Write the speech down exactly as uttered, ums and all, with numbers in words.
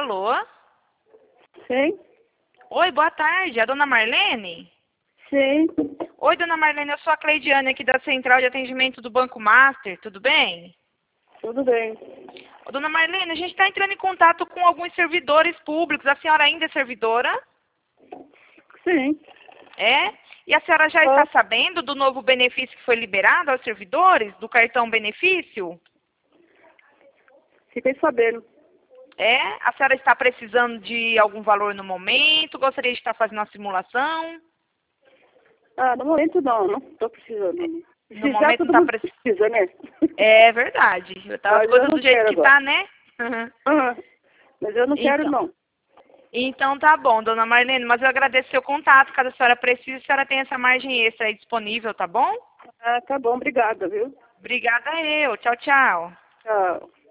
Alô? Sim, Oi, boa tarde. É a dona Marlene? sim, Oi, dona Marlene, eu sou a Cleidiane aqui da Central de Atendimento do Banco Master, tudo bem? tudo bem. Ô, dona Marlene, a gente está entrando em contato com alguns servidores públicos. A senhora ainda é servidora? Sim, É? E a senhora já Ah. está sabendo do novo benefício que foi liberado aos servidores, do cartão benefício? fiquei sabendo. É? A senhora está precisando de algum valor no momento? Gostaria de estar fazendo uma simulação? Ah, no momento não, não estou precisando. No Precisar momento não todo está mundo precisando. precisa, né? É verdade. Tá as Mas eu coisas não do jeito quero que agora. tá, né? Uhum. Ah, mas eu não quero Então, não. então tá bom, dona Marlene, mas eu agradeço seu contato. Caso a senhora precise, a senhora tem essa margem extra aí disponível, tá bom? Ah, tá bom, obrigada, viu? Obrigada eu. Tchau, tchau. Tchau.